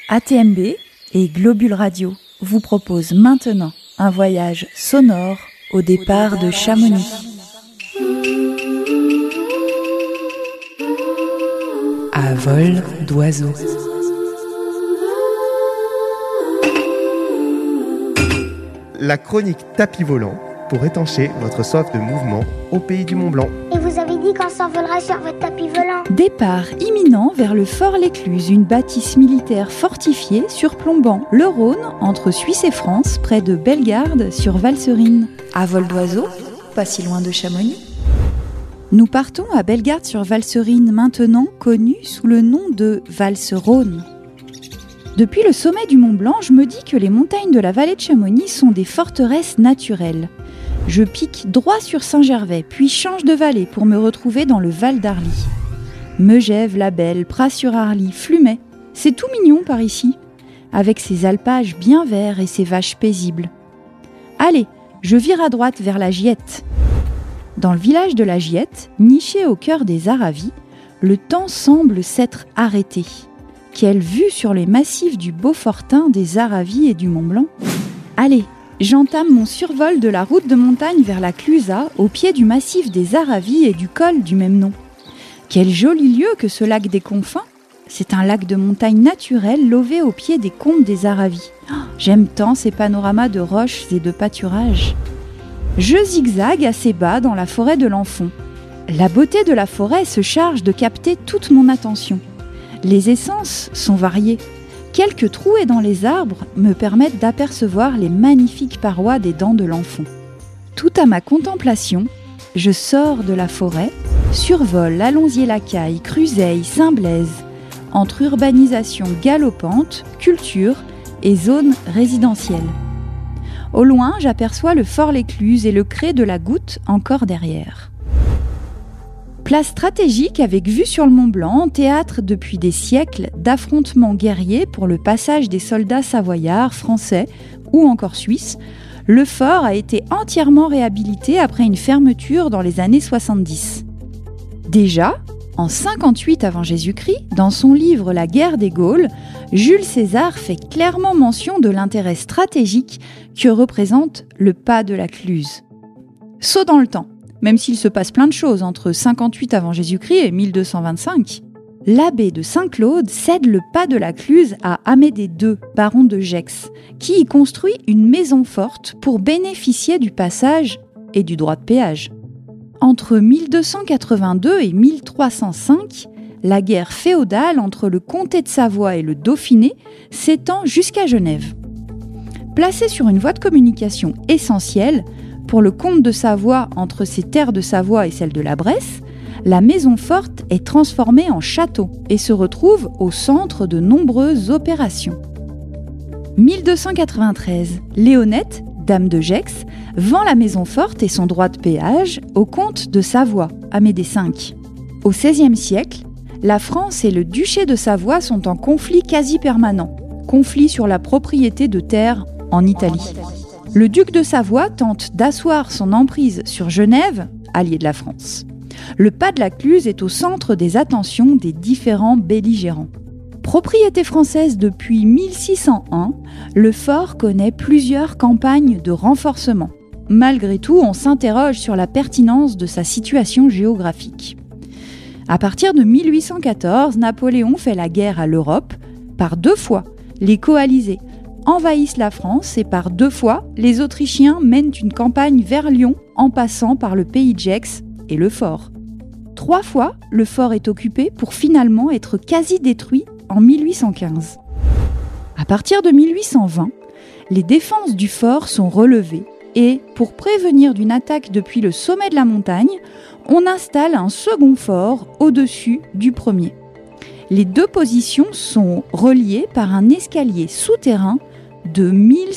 ATMB et Globule Radio vous proposent maintenant un voyage sonore au départ de Chamonix. À vol d'oiseau. La chronique tapis volant pour étancher votre soif de mouvement au pays du Mont Blanc. Et vous avez dit qu'on s'envolera sur votre tapis volant. Départ imminent vers le Fort L'Écluse, une bâtisse militaire fortifiée surplombant le Rhône entre Suisse et France, près de Bellegarde sur Valserine. À vol d'oiseau, pas si loin de Chamonix. Nous partons à Bellegarde sur Valserine, maintenant connue sous le nom de Valserone. Depuis le sommet du Mont Blanc, je me dis que les montagnes de la vallée de Chamonix sont des forteresses naturelles. Je pique droit sur Saint-Gervais, puis change de vallée pour me retrouver dans le Val d'Arly. Megève, La Belle, Pras-sur-Arly, Flumet, c'est tout mignon par ici, avec ses alpages bien verts et ses vaches paisibles. Allez, je vire à droite vers la Giette. Dans le village de la Giette, niché au cœur des Aravis, le temps semble s'être arrêté. Quelle vue sur les massifs du Beaufortin, des Aravis et du Mont Blanc. Allez, j'entame mon survol de la route de montagne vers la Clusaz, au pied du massif des Aravis et du col du même nom. Quel joli lieu que ce lac des Confins. C'est un lac de montagne naturel lové au pied des combes des Aravis. Oh, j'aime tant ces panoramas de roches et de pâturages. Je zigzague assez bas dans la forêt de l'Enfont. La beauté de la forêt se charge de capter toute mon attention. Les essences sont variées. Quelques trouées dans les arbres me permettent d'apercevoir les magnifiques parois des dents de l'Enfont. Tout à ma contemplation, je sors de la forêt, survole Allonzier-la-Caille, Cruseilles, Saint-Blaise, entre urbanisation galopante, culture et zones résidentielles. Au loin, j'aperçois le Fort L'Écluse et le crêt de la Goutte encore derrière. Place stratégique avec vue sur le Mont Blanc, théâtre depuis des siècles d'affrontements guerriers pour le passage des soldats savoyards, français ou encore suisses, le fort a été entièrement réhabilité après une fermeture dans les années 70. Déjà, en 58 avant Jésus-Christ, dans son livre La guerre des Gaules, Jules César fait clairement mention de l'intérêt stratégique que représente le pas de la Cluse. Saut dans le temps. Même s'il se passe plein de choses entre 58 avant Jésus-Christ et 1225, l'abbé de Saint-Claude cède le pas de la Cluse à Amédée II, baron de Gex, qui y construit une maison forte pour bénéficier du passage et du droit de péage. Entre 1282 et 1305, la guerre féodale entre le comté de Savoie et le Dauphiné s'étend jusqu'à Genève. Placée sur une voie de communication essentielle, pour le comte de Savoie, entre ses terres de Savoie et celles de la Bresse, la maison forte est transformée en château et se retrouve au centre de nombreuses opérations. 1293, Léonette, dame de Gex, vend la maison forte et son droit de péage au comte de Savoie, Amédée V. Au XVIe siècle, la France et le duché de Savoie sont en conflit quasi permanent, conflit sur la propriété de terres en Italie. Le duc de Savoie tente d'asseoir son emprise sur Genève, allié de la France. Le pas de la Cluse est au centre des attentions des différents belligérants. Propriété française depuis 1601, le fort connaît plusieurs campagnes de renforcement. Malgré tout, on s'interroge sur la pertinence de sa situation géographique. À partir de 1814, Napoléon fait la guerre à l'Europe. Par 2 fois, les coalisés envahissent la France et par 2 fois, les Autrichiens mènent une campagne vers Lyon en passant par le pays de Gex et le fort. 3 fois, le fort est occupé pour finalement être quasi détruit en 1815. À partir de 1820, les défenses du fort sont relevées et, pour prévenir d'une attaque depuis le sommet de la montagne, on installe un second fort au-dessus du premier. Les 2 positions sont reliées par un escalier souterrain de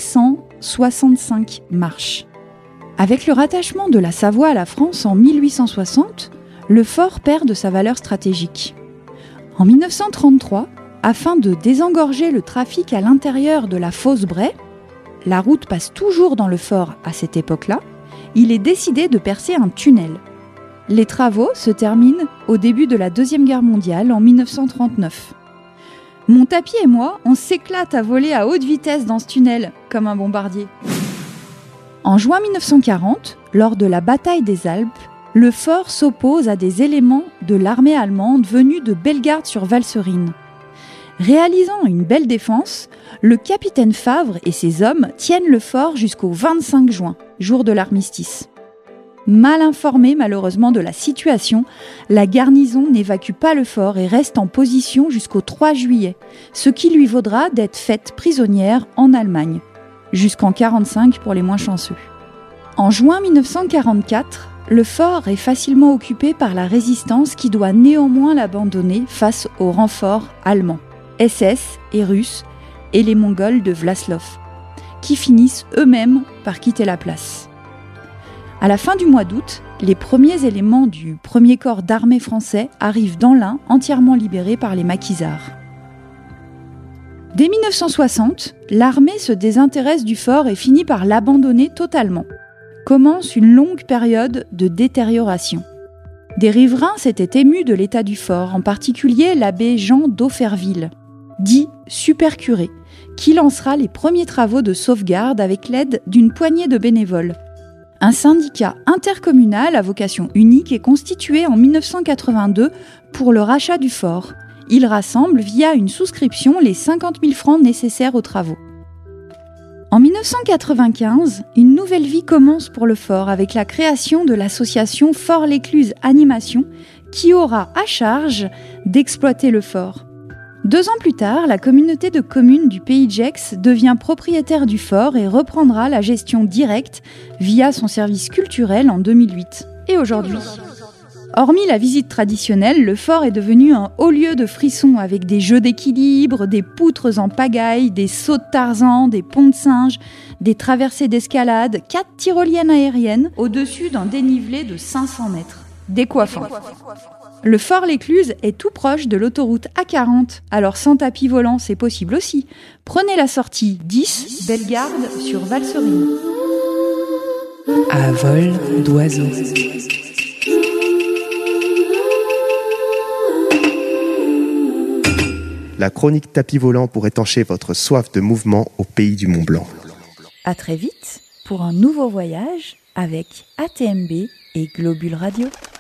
1165 marches. Avec le rattachement de la Savoie à la France en 1860, le fort perd de sa valeur stratégique. En 1933, afin de désengorger le trafic à l'intérieur de la fosse Bray, la route passe toujours dans le fort à cette époque-là, il est décidé de percer un tunnel. Les travaux se terminent au début de la Deuxième Guerre mondiale en 1939. Mon tapis et moi, on s'éclate à voler à haute vitesse dans ce tunnel, comme un bombardier. En juin 1940, lors de la bataille des Alpes, le fort s'oppose à des éléments de l'armée allemande venus de Bellegarde sur Valserine. Réalisant une belle défense, le capitaine Favre et ses hommes tiennent le fort jusqu'au 25 juin, jour de l'armistice. Mal informée malheureusement de la situation, la garnison n'évacue pas le fort et reste en position jusqu'au 3 juillet, ce qui lui vaudra d'être faite prisonnière en Allemagne, jusqu'en 1945 pour les moins chanceux. En juin 1944, le fort est facilement occupé par la résistance qui doit néanmoins l'abandonner face aux renforts allemands, SS et Russes, et les Mongols de Vlasov, qui finissent eux-mêmes par quitter la place. À la fin du mois d'août, les premiers éléments du 1er corps d'armée français arrivent dans l'Ain, entièrement libérés par les maquisards. Dès 1960, l'armée se désintéresse du fort et finit par l'abandonner totalement. Commence une longue période de détérioration. Des riverains s'étaient émus de l'état du fort, en particulier l'abbé Jean d'Auferville, dit super-curé, qui lancera les premiers travaux de sauvegarde avec l'aide d'une poignée de bénévoles. Un syndicat intercommunal à vocation unique est constitué en 1982 pour le rachat du fort. Il rassemble via une souscription les 50 000 francs nécessaires aux travaux. En 1995, une nouvelle vie commence pour le fort avec la création de l'association Fort-l'Écluse Animation qui aura à charge d'exploiter le fort. 2 ans plus tard, la communauté de communes du Pays de Gex devient propriétaire du fort et reprendra la gestion directe via son service culturel en 2008. Et aujourd'hui, hormis la visite traditionnelle, le fort est devenu un haut lieu de frissons avec des jeux d'équilibre, des poutres en pagaille, des sauts de Tarzan, des ponts de singe, des traversées d'escalade, 4 tyroliennes aériennes au-dessus d'un dénivelé de 500 mètres. Décoiffant. Le Fort-l'Écluse est tout proche de l'autoroute A40, alors sans tapis volant c'est possible aussi. Prenez la sortie 10, Bellegarde sur Valserine. À vol d'oiseau. La chronique tapis volant pour étancher votre soif de mouvement au pays du Mont-Blanc. À très vite pour un nouveau voyage avec ATMB et Globule Radio.